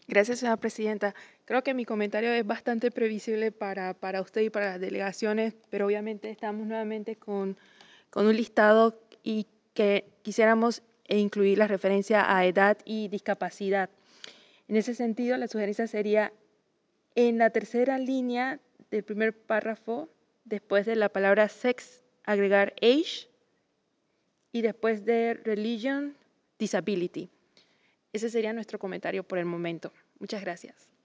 Gracias, señora presidenta. Creo que mi comentario es bastante previsible para usted y para las delegaciones, pero obviamente estamos nuevamente con un listado y que quisiéramos incluir la referencia a edad y discapacidad. En ese sentido, la sugerencia sería en la tercera línea del primer párrafo, después de la palabra sex, agregar age y después de religion, disability. Ese sería nuestro comentario por el momento. Muchas gracias.